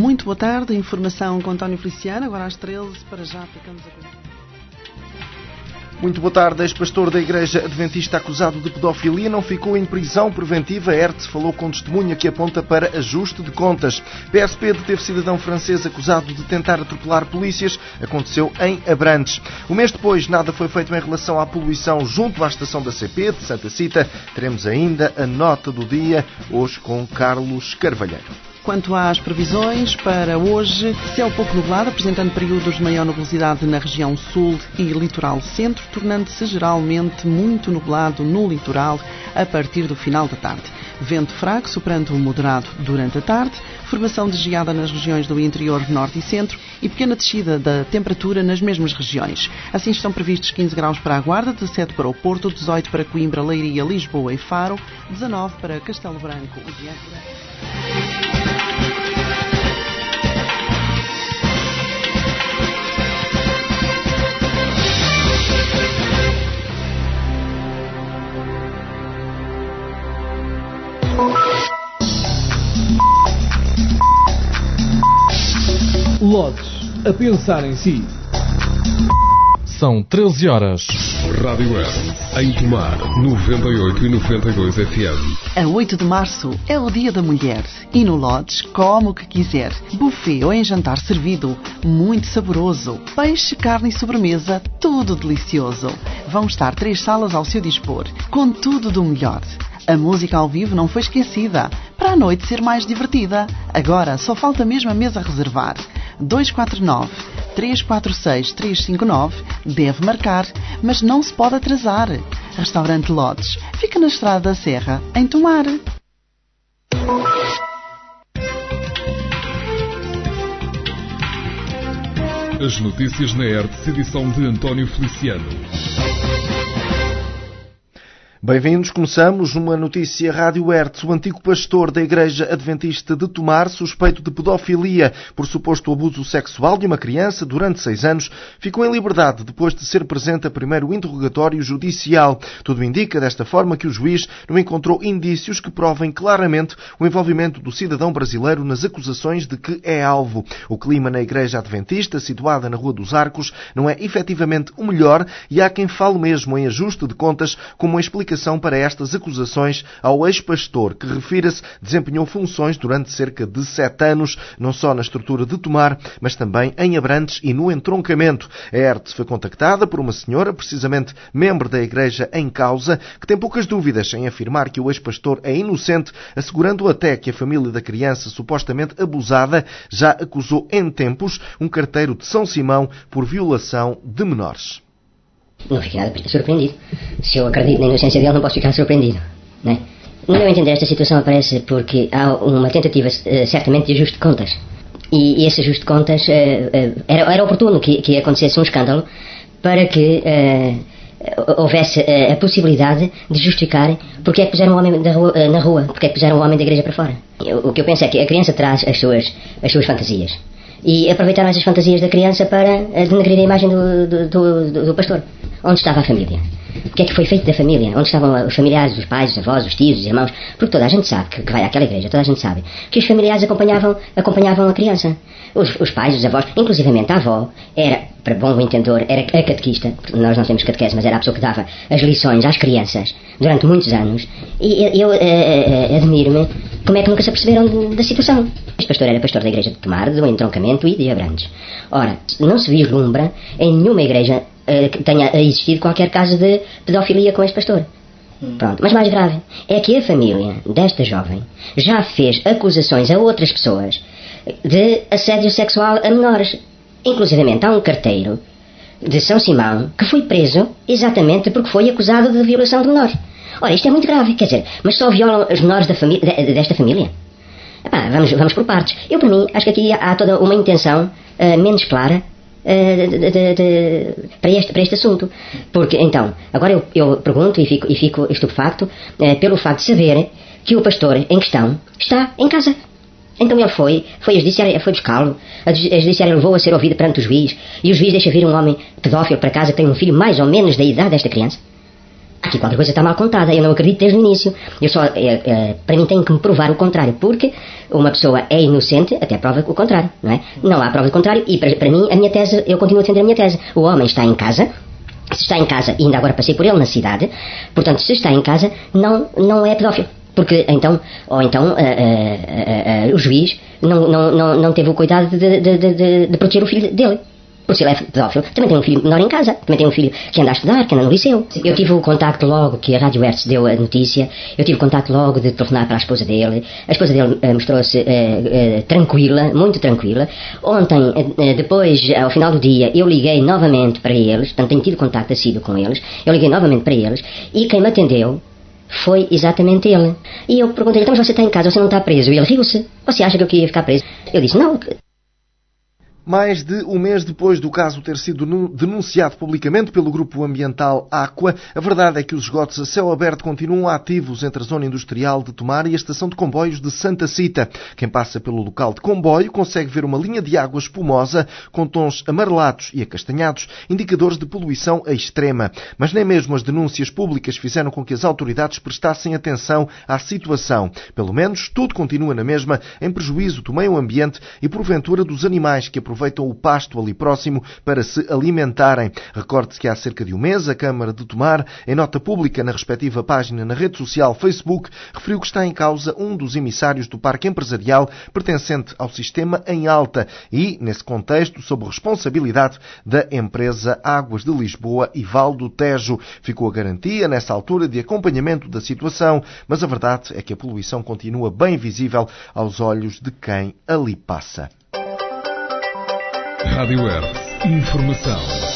Muito boa tarde, informação com António Feliciano, agora às 13, para já ficamos a conhecer. Muito boa tarde. Ex-pastor da Igreja Adventista acusado de pedofilia não ficou em prisão preventiva. Hertz falou com testemunha que aponta para ajuste de contas. PSP deteve cidadão francês acusado de tentar atropelar polícias. Aconteceu em Abrantes. Um mês depois, nada foi feito em relação à poluição junto à estação da CP de Santa Cita. Teremos ainda a nota do dia, hoje com Carlos Carvalheiro. Quanto às previsões para hoje, céu pouco nublado, apresentando períodos de maior nubosidade na região sul e litoral centro, tornando-se geralmente muito nublado no litoral a partir do final da tarde. Vento fraco, soprando moderado durante a tarde, formação de geada nas regiões do interior norte e centro e pequena descida da temperatura nas mesmas regiões. Assim estão previstos 15 graus para a Guarda, 17 para o Porto, 18 para Coimbra, Leiria, Lisboa e Faro, 19 para Castelo Branco e Évora. Lotes, a pensar em si. São 13 horas. Rádio Hertz, em Tomar, 98 e 92 FM. A 8 de março é o Dia da Mulher e no Lotes come o que quiser. Buffet ou em jantar servido, muito saboroso. Peixe, carne e sobremesa, tudo delicioso. Vão estar 3 salas ao seu dispor, com tudo do melhor. A música ao vivo não foi esquecida, para a noite ser mais divertida. Agora só falta mesmo a mesa a reservar. 249-346-359, deve marcar, mas não se pode atrasar. Restaurante Lotes, fica na Estrada da Serra, em Tomar. As notícias na Hertz, edição de António Feliciano. Bem-vindos, começamos uma notícia Rádio Hertz. O antigo pastor da Igreja Adventista de Tomar, suspeito de pedofilia por suposto abuso sexual de uma criança durante 6 anos, ficou em liberdade depois de ser presente a primeiro interrogatório judicial. Tudo indica desta forma que o juiz não encontrou indícios que provem claramente o envolvimento do cidadão brasileiro nas acusações de que é alvo. O clima na Igreja Adventista, situada na Rua dos Arcos, não é efetivamente o melhor e há quem fale mesmo em ajuste de contas como uma explicação para estas acusações ao ex-pastor, que, refira-se, desempenhou funções durante cerca de 7 anos, não só na estrutura de Tomar, mas também em Abrantes e no entroncamento. A Hertz foi contactada por uma senhora, precisamente membro da igreja em causa, que tem poucas dúvidas em afirmar que o ex-pastor é inocente, assegurando até que a família da criança supostamente abusada já acusou em tempos um carteiro de São Simão por violação de menores. Não fiquei nada surpreendido. Se eu acredito na inocência dele, não posso ficar surpreendido, né? No meu entender, esta situação aparece porque há uma tentativa, certamente, de ajuste de contas. E esse ajuste de contas era oportuno que acontecesse um escândalo para que houvesse a possibilidade de justificar porque é que puseram um homem na rua, porque é que puseram um homem da igreja para fora. O que eu penso é que a criança traz as suas fantasias. E aproveitaram essas fantasias da criança para denegrir a imagem do pastor. Onde estava a família? O que é que foi feito da família? Onde estavam os familiares, os pais, os avós, os tios, os irmãos? Porque toda a gente sabe que vai àquela igreja, toda a gente sabe que os familiares acompanhavam a criança. Os pais, os avós, inclusivamente a avó, era, para bom entendedor, era a catequista. Nós não temos catequese, mas era a pessoa que dava as lições às crianças durante muitos anos. E eu admiro-me como é que nunca se aperceberam da situação. Este pastor era pastor da igreja de Tomar, do entroncamento e de Abrantes. Ora, não se vislumbra em nenhuma igreja que tenha existido qualquer caso de pedofilia com este pastor. Pronto. Mas mais grave é que a família desta jovem já fez acusações a outras pessoas de assédio sexual a menores. Inclusivamente há um carteiro de São Simão que foi preso exatamente porque foi acusado de violação de menores. Ora, isto é muito grave, quer dizer, mas só violam os menores desta família? Epá, vamos por partes. Eu, para mim, acho que aqui há toda uma intenção menos clara para este assunto. Porque, então, agora eu pergunto e fico estupefacto pelo facto de saber que o pastor em questão está em casa. Então ele foi a judiciária, foi buscá-lo, a judiciária levou a ser ouvido perante o juiz, e o juiz deixa vir um homem pedófilo para casa que tem um filho mais ou menos da idade desta criança. aqui qualquer coisa está mal contada, eu não acredito desde o início. Eu só, para mim tem que me provar o contrário, porque uma pessoa é inocente até prova o contrário, não é? Não há prova do contrário e para mim a minha tese, eu continuo a defender a minha tese. O homem está em casa, se está em casa, e ainda agora passei por ele na cidade, portanto se está em casa não é pedófilo. Porque então, o juiz não teve o cuidado de proteger o filho dele. Porque se ele é pedófilo, também tem um filho menor em casa, também tem um filho que anda a estudar, que anda no liceu. Eu tive o contacto logo que a Rádio Hertz deu a notícia, eu tive o contacto logo de telefonar para a esposa dele. A esposa dele mostrou-se tranquila, muito tranquila. Ontem, depois, ao final do dia, eu liguei novamente para eles, portanto tenho tido contacto assíduo com eles, eu liguei novamente para eles, e quem me atendeu foi exatamente ele. E eu perguntei-lhe, então mas você está em casa, você não está preso? E ele riu-se. Você acha que eu queria ficar preso? Eu disse, não. Mais de um mês depois do caso ter sido denunciado publicamente pelo grupo ambiental Aqua, a verdade é que os esgotos a céu aberto continuam ativos entre a zona industrial de Tomar e a estação de comboios de Santa Cita. Quem passa pelo local de comboio consegue ver uma linha de água espumosa com tons amarelados e acastanhados, indicadores de poluição extrema. Mas nem mesmo as denúncias públicas fizeram com que as autoridades prestassem atenção à situação. Pelo menos, tudo continua na mesma, em prejuízo do meio ambiente e, porventura, dos animais que aproveitam o pasto ali próximo para se alimentarem. Recorde-se que há cerca de um mês a Câmara de Tomar, em nota pública na respectiva página na rede social Facebook, referiu que está em causa um dos emissários do parque empresarial pertencente ao sistema em Alta e, nesse contexto, sob responsabilidade da empresa Águas de Lisboa e Val do Tejo. Ficou a garantia, nessa altura, de acompanhamento da situação, mas a verdade é que a poluição continua bem visível aos olhos de quem ali passa. Rádio Hertz. Informação.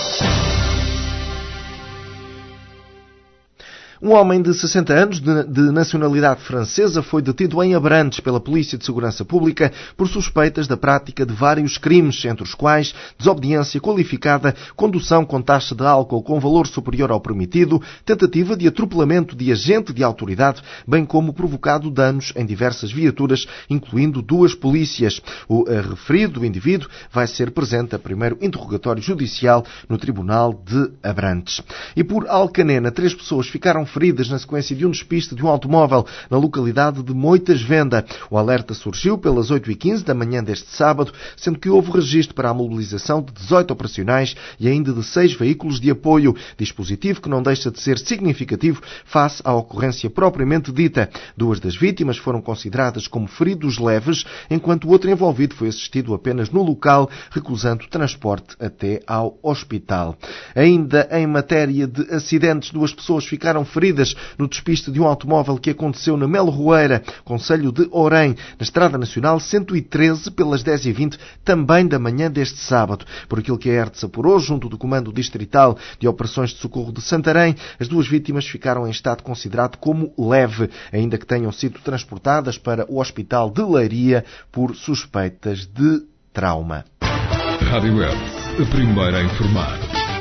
Um homem de 60 anos, de nacionalidade francesa, foi detido em Abrantes pela Polícia de Segurança Pública por suspeitas da prática de vários crimes, entre os quais desobediência qualificada, condução com taxa de álcool com valor superior ao permitido, tentativa de atropelamento de agente de autoridade, bem como provocado danos em diversas viaturas, incluindo 2 polícias. O referido indivíduo vai ser presente a primeiro interrogatório judicial no Tribunal de Abrantes. E por Alcanena, 3 pessoas ficaram feridas na sequência de um despiste de um automóvel na localidade de Moitas Venda. O alerta surgiu pelas 8h15 da manhã deste sábado, sendo que houve registro para a mobilização de 18 operacionais e ainda de 6 veículos de apoio, dispositivo que não deixa de ser significativo face à ocorrência propriamente dita. 2 das vítimas foram consideradas como feridos leves, enquanto o outro envolvido foi assistido apenas no local, recusando transporte até ao hospital. Ainda em matéria de acidentes, 2 pessoas ficaram feridas no despiste de um automóvel que aconteceu na Melo Roeira, concelho de Orém, na Estrada Nacional 113, pelas 10h20, também da manhã deste sábado. Por aquilo que a Hertz apurou, junto do Comando Distrital de Operações de Socorro de Santarém, as 2 vítimas ficaram em estado considerado como leve, ainda que tenham sido transportadas para o Hospital de Leiria por suspeitas de trauma. Rádio Hertz, a primeira a informar.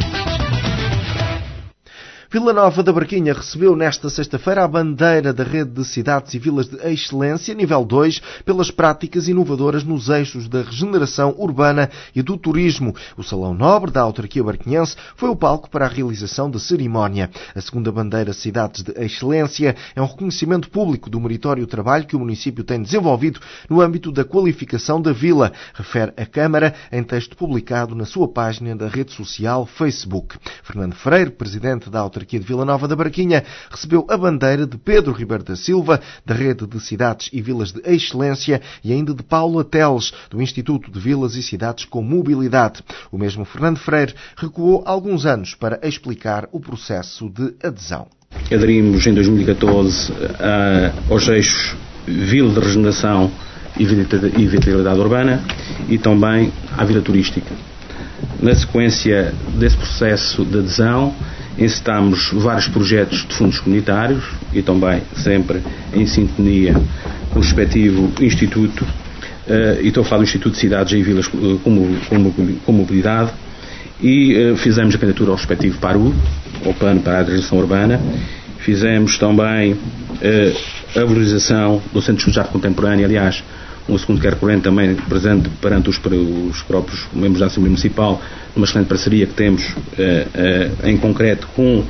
Vila Nova da Barquinha recebeu nesta sexta-feira a bandeira da Rede de Cidades e Vilas de Excelência, nível 2, pelas práticas inovadoras nos eixos da regeneração urbana e do turismo. O Salão Nobre da autarquia barquinhense foi o palco para a realização da cerimónia. A segunda bandeira Cidades de Excelência é um reconhecimento público do meritório trabalho que o município tem desenvolvido no âmbito da qualificação da vila, refere a Câmara em texto publicado na sua página da rede social Facebook. Fernando Freire, presidente da autarquia de Vila Nova da Barquinha, recebeu a bandeira de Pedro Ribeiro da Silva, da Rede de Cidades e Vilas de Excelência, e ainda de Paulo Teles, do Instituto de Vilas e Cidades com Mobilidade. O mesmo Fernando Freire recuou alguns anos para explicar o processo de adesão. Aderimos em 2014 aos eixos Vila de Regeneração e Vitalidade Urbana e também à Vila Turística. Na sequência desse processo de adesão, encetamos vários projetos de fundos comunitários e também sempre em sintonia com o respectivo Instituto, e estou a falar do Instituto de Cidades e Vilas com Mobilidade, e fizemos a candidatura ao respectivo PARU, ou Plano para a Regeneração Urbana. Fizemos também a valorização do Centro de Arte Contemporânea, aliás, um segundo que é recorrente também presente perante os próprios membros da Assembleia Municipal, numa excelente parceria que temos em concreto com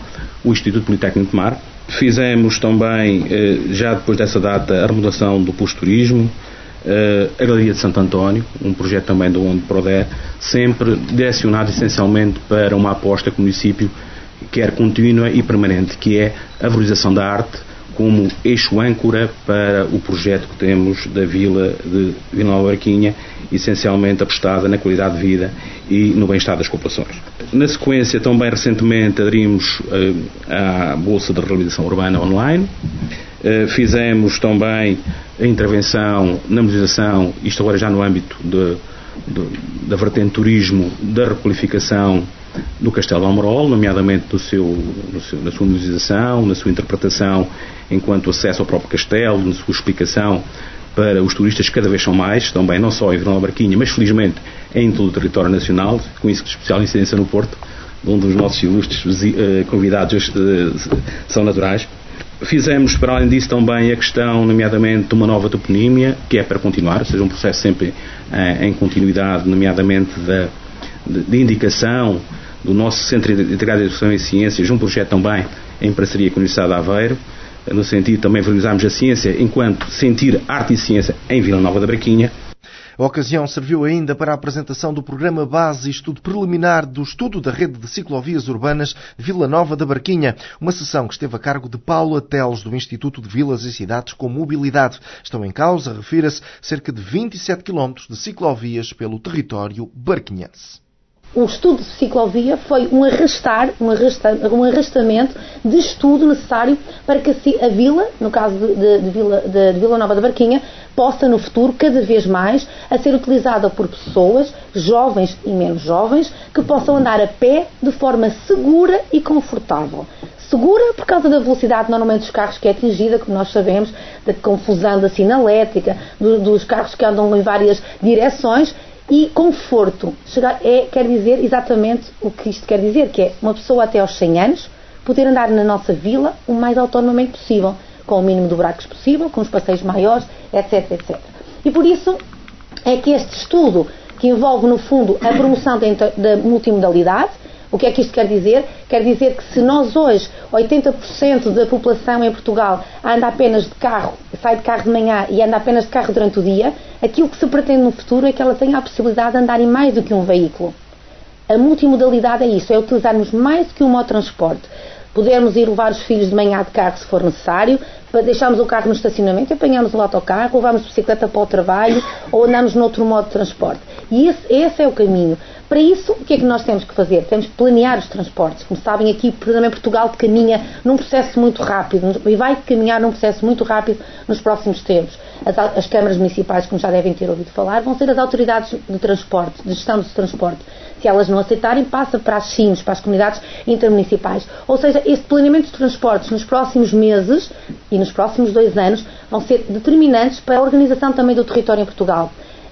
o Instituto Politécnico de Tomar. Fizemos também, já depois dessa data, a remodelação do posto de turismo, a Galeria de Santo António, um projeto também do ONG Proder, sempre direcionado essencialmente para uma aposta que o município quer contínua e permanente, que é a valorização da arte como eixo âncora para o projeto que temos da Vila de Vila Nova da Barquinha, essencialmente apostada na qualidade de vida e no bem-estar das populações. Na sequência, também recentemente aderimos à Bolsa de Realização Urbana Online. Fizemos também a intervenção na modernização, isto agora já no âmbito da vertente turismo, da requalificação do Castelo de Almarol, nomeadamente na sua modernização, na sua interpretação enquanto acesso ao próprio castelo, na sua explicação para os turistas, cada vez são mais, também não só em Vila Nova da Barquinha, mas felizmente em todo o território nacional, com isso de especial incidência no Porto, onde os nossos ilustres convidados são naturais. Fizemos, para além disso, também a questão, nomeadamente, de uma nova toponímia, que é para continuar, ou seja, um processo sempre em continuidade, nomeadamente de indicação do nosso Centro Integrado de Educação e Ciências, um projeto também em parceria com a Universidade de Aveiro, no sentido de também valorizarmos a ciência enquanto sentir arte e ciência em Vila Nova da Barquinha. A ocasião serviu ainda para a apresentação do Programa Base e Estudo Preliminar do Estudo da Rede de Ciclovias Urbanas Vila Nova da Barquinha, uma sessão que esteve a cargo de Paula Teles, do Instituto de Vilas e Cidades com Mobilidade. Estão em causa, refira-se, cerca de 27 km de ciclovias pelo território barquinhense. O estudo de ciclovia foi um arrastamento de estudo necessário para que a vila, no caso de Vila Nova da Barquinha, possa no futuro, cada vez mais, a ser utilizada por pessoas, jovens e menos jovens, que possam andar a pé de forma segura e confortável. Segura por causa da velocidade normalmente dos carros que é atingida, como nós sabemos, da confusão da sinalética, dos carros que andam em várias direções. E conforto quer dizer exatamente o que isto quer dizer, que é uma pessoa até aos 100 anos poder andar na nossa vila o mais autonomamente possível, com o mínimo de buracos possível, com os passeios maiores, etc, etc. E por isso é que este estudo, que envolve no fundo a promoção da multimodalidade, o que é que isto quer dizer? Quer dizer que se nós hoje, 80% da população em Portugal anda apenas de carro, sai de carro de manhã e anda apenas de carro durante o dia, aquilo que se pretende no futuro é que ela tenha a possibilidade de andar em mais do que um veículo. A multimodalidade é isso, é utilizarmos mais do que um modo de transporte. Podermos ir levar os filhos de manhã de carro se for necessário, deixarmos o carro no estacionamento, apanhamos o autocarro, levamos a bicicleta para o trabalho ou andamos noutro modo de transporte. E esse é o caminho. Para isso, o que é que nós temos que fazer? Temos que planear os transportes. Como sabem, aqui também Portugal caminha num processo muito rápido e vai caminhar num processo muito rápido nos próximos tempos. As câmaras municipais, como já devem ter ouvido falar, vão ser as autoridades de transporte, de gestão do transporte. Se elas não aceitarem, passa para as CIMs, para as comunidades intermunicipais. Ou seja, este planeamento de transportes nos próximos meses e nos próximos 2 anos vão ser determinantes para a organização também do território em Portugal.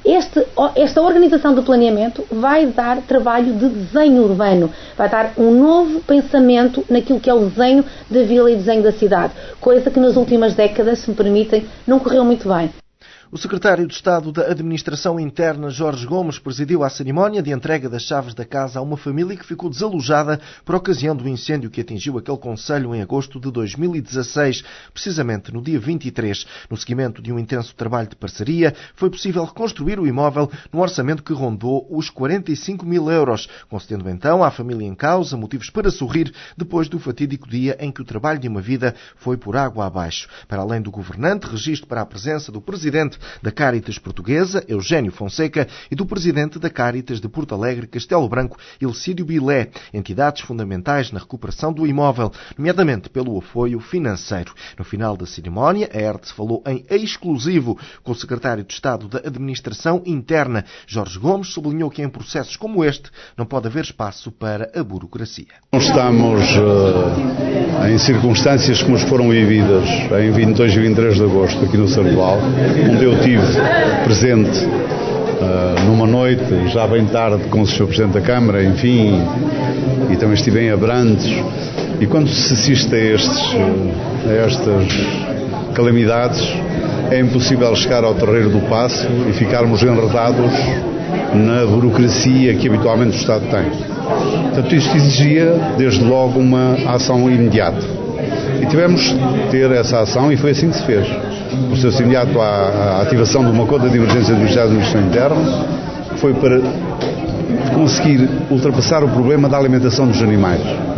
Esta organização do planeamento vai dar trabalho de desenho urbano, vai dar um novo pensamento naquilo que é o desenho da vila e desenho da cidade, coisa que nas últimas décadas, se me permitem, não correu muito bem. O secretário de Estado da Administração Interna, Jorge Gomes, presidiu a cerimónia de entrega das chaves da casa a uma família que ficou desalojada por ocasião do incêndio que atingiu aquele concelho em agosto de 2016, precisamente no dia 23. No seguimento de um intenso trabalho de parceria, foi possível reconstruir o imóvel num orçamento que rondou os 45 mil euros, concedendo então à família em causa motivos para sorrir depois do fatídico dia em que o trabalho de uma vida foi por água abaixo. Para além do governante, registro para a presença do presidente da Cáritas Portuguesa, Eugênio Fonseca, e do presidente da Cáritas de Porto Alegre, Castelo Branco, Elcídio Bilé, entidades fundamentais na recuperação do imóvel, nomeadamente pelo apoio financeiro. No final da cerimónia, a ERTE falou em exclusivo com o secretário de Estado da Administração Interna. Jorge Gomes sublinhou que em processos como este não pode haver espaço para a burocracia. Estamos em circunstâncias como foram vividas em 22 e 23 de agosto aqui no Sardual, onde eu estive presente numa noite, já bem tarde, com o Sr. Presidente da Câmara, enfim, e também estive em Abrantes, e quando se assiste a estas calamidades, é impossível chegar ao terreiro do passo e ficarmos enredados na burocracia que habitualmente o Estado tem. Portanto, isto exigia, desde logo, uma ação imediata. E tivemos de ter essa ação e foi assim que se fez. Procedeu-se imediato à ativação de uma conta de emergência do Ministério da Administração Interna, que foi para conseguir ultrapassar o problema da alimentação dos animais.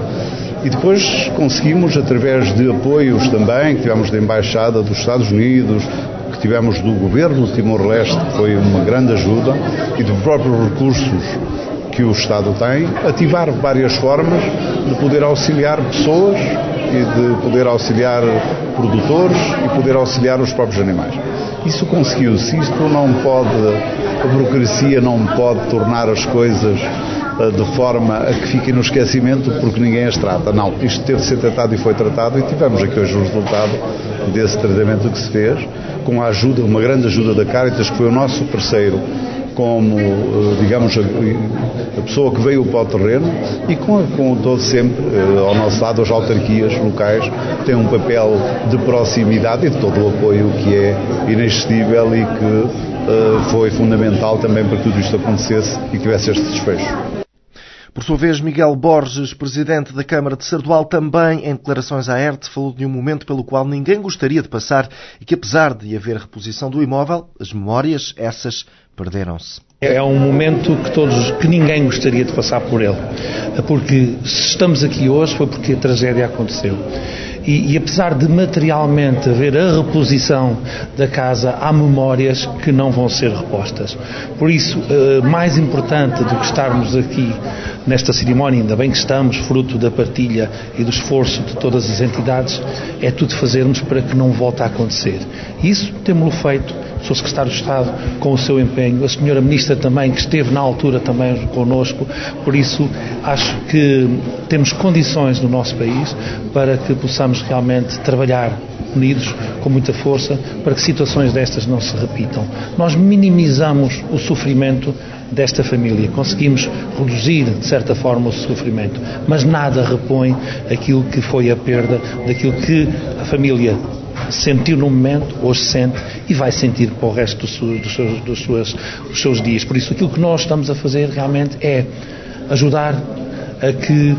E depois conseguimos, através de apoios também, que tivemos da Embaixada dos Estados Unidos, que tivemos do Governo de Timor-Leste, que foi uma grande ajuda, e dos próprios recursos que o Estado tem, ativar várias formas de poder auxiliar pessoas e de poder auxiliar produtores e poder auxiliar os próprios animais. Isso conseguiu-se. Isto não pode, a burocracia não pode tornar as coisas de forma a que fiquem no esquecimento porque ninguém as trata. Não, isto teve de ser tratado e foi tratado e tivemos aqui hoje o resultado desse tratamento que se fez, com a ajuda, uma grande ajuda da Caritas, que foi o nosso parceiro, como, digamos, a pessoa que veio para o terreno e com todo sempre ao nosso lado as autarquias locais, que têm um papel de proximidade e de todo o apoio que é inexcedível e que foi fundamental também para que tudo isto acontecesse e que tivesse este desfecho. Por sua vez, Miguel Borges, presidente da Câmara de Sardual, também em declarações à ERT, falou de um momento pelo qual ninguém gostaria de passar e que, apesar de haver reposição do imóvel, as memórias, essas, perderam-se. É um momento que ninguém gostaria de passar por ele, porque se estamos aqui hoje foi porque a tragédia aconteceu. E apesar de materialmente haver a reposição da casa, há memórias que não vão ser repostas. Por isso, mais importante do que estarmos aqui nesta cerimónia, ainda bem que estamos, fruto da partilha e do esforço de todas as entidades, é tudo fazermos para que não volte a acontecer. E isso temos-lo feito, o Sr. Secretário de Estado com o seu empenho, a Sra. Ministra também, que esteve na altura também connosco, por isso acho que temos condições no nosso país para que possamos realmente trabalhar unidos, com muita força, para que situações destas não se repitam. Nós minimizamos o sofrimento desta família, conseguimos reduzir, de certa forma, o sofrimento, mas nada repõe aquilo que foi a perda, daquilo que a família sentiu no momento, hoje sente e vai sentir para o resto dos seus dias. Por isso, aquilo que nós estamos a fazer realmente é ajudar a que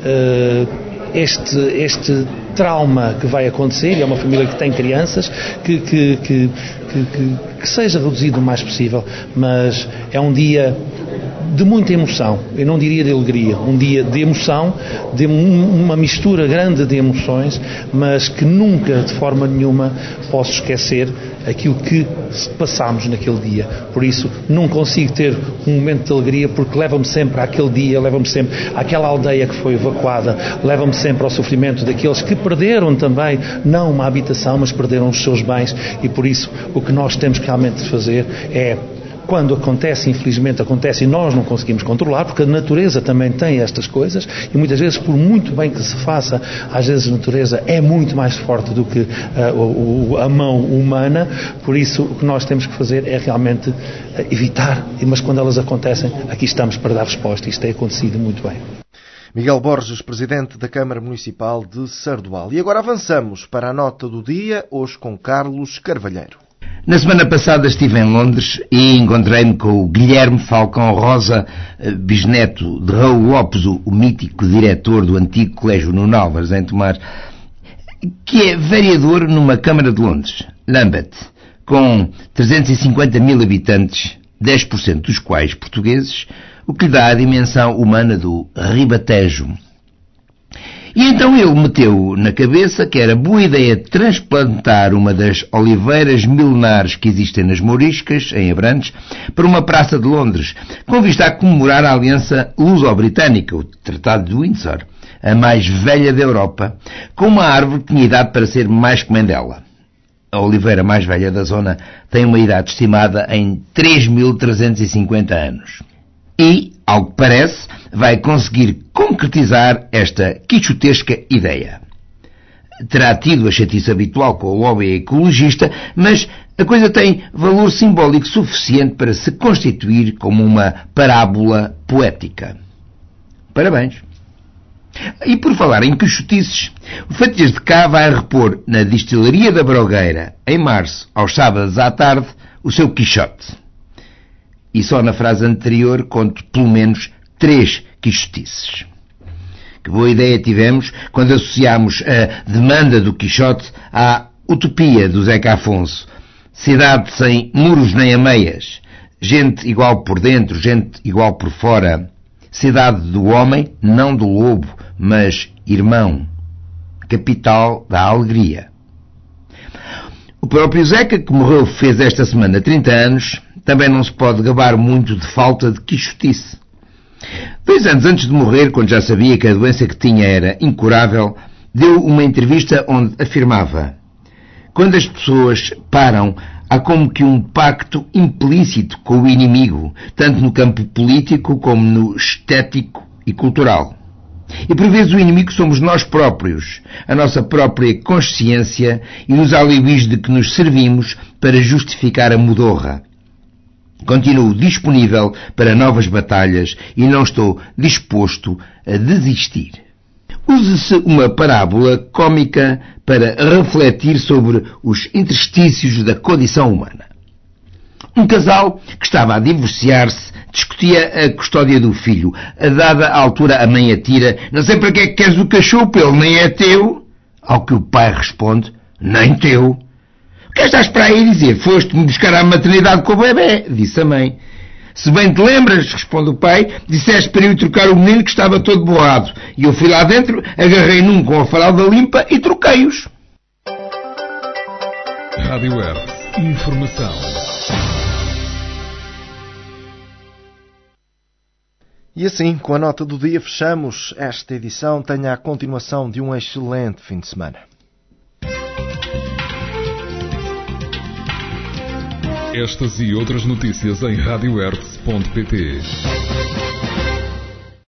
este trauma que vai acontecer, e é uma família que tem crianças, que seja reduzido o mais possível, mas é um dia de muita emoção, eu não diria de alegria, um dia de emoção, de uma mistura grande de emoções, mas que nunca, de forma nenhuma, posso esquecer aquilo que passámos naquele dia. Por isso, não consigo ter um momento de alegria, porque leva-me sempre àquele dia, leva-me sempre àquela aldeia que foi evacuada, leva-me sempre ao sofrimento daqueles que perderam também, não uma habitação, mas perderam os seus bens, e por isso, o que nós temos que realmente fazer é, quando acontece, infelizmente acontece e nós não conseguimos controlar, porque a natureza também tem estas coisas e muitas vezes, por muito bem que se faça, às vezes a natureza é muito mais forte do que a mão humana. Por isso o que nós temos que fazer é realmente evitar, mas quando elas acontecem, aqui estamos para dar resposta. Isto tem acontecido muito bem. Miguel Borges, presidente da Câmara Municipal de Sardual. E agora avançamos para a nota do dia, hoje com Carlos Carvalheiro. Na semana passada estive em Londres e encontrei-me com o Guilherme Falcão Rosa, bisneto de Raul Lopes, o mítico diretor do antigo Colégio Nuno Álvares, em Tomar, que é vereador numa Câmara de Londres, Lambeth, com 350 mil habitantes, 10% dos quais portugueses, o que lhe dá a dimensão humana do Ribatejo. E então ele meteu na cabeça que era boa ideia transplantar uma das oliveiras milenares que existem nas Mouriscas, em Abrantes, para uma praça de Londres, com vista a comemorar a aliança luso-britânica, o Tratado de Windsor, a mais velha da Europa, com uma árvore que tinha idade para ser mais que Mandela. A oliveira mais velha da zona tem uma idade estimada em 3.350 anos. E, ao que parece, vai conseguir concretizar esta quixotesca ideia. Terá tido a chatice habitual com o lobby ecologista, mas a coisa tem valor simbólico suficiente para se constituir como uma parábola poética. Parabéns! E por falar em quixotices, o Fatias de Cá vai repor na Distilaria da Brogueira, em março, aos sábados à tarde, o seu Quixote. E só na frase anterior conto pelo menos 3 quixotices. Que boa ideia tivemos quando associámos a demanda do Quixote à utopia do Zeca Afonso. Cidade sem muros nem ameias. Gente igual por dentro, gente igual por fora. Cidade do homem, não do lobo, mas irmão. Capital da alegria. O próprio Zeca, que morreu, fez esta semana 30 anos, também não se pode gabar muito de falta de quixotice. 2 anos antes de morrer, quando já sabia que a doença que tinha era incurável, deu uma entrevista onde afirmava: quando as pessoas param, há como que um pacto implícito com o inimigo, tanto no campo político como no estético e cultural. E por vezes o inimigo somos nós próprios, a nossa própria consciência e os alibis de que nos servimos para justificar a mudorra. Continuo disponível para novas batalhas e não estou disposto a desistir. Use-se uma parábola cómica para refletir sobre os interstícios da condição humana. Um casal que estava a divorciar-se discutia a custódia do filho. A dada altura a mãe atira: não sei para que é que queres o cachorro, ele nem é teu. Ao que o pai responde: nem teu. O que estás para aí dizer? Foste-me buscar à maternidade com o bebê, disse a mãe. Se bem te lembras, responde o pai, disseste para eu trocar o menino que estava todo borrado. E eu fui lá dentro, agarrei num com a faralda limpa e troquei-os. Rádio Hertz. Informação. E assim, com a nota do dia, fechamos esta edição. Tenha a continuação de um excelente fim de semana. Estas e outras notícias em radiohertz.pt.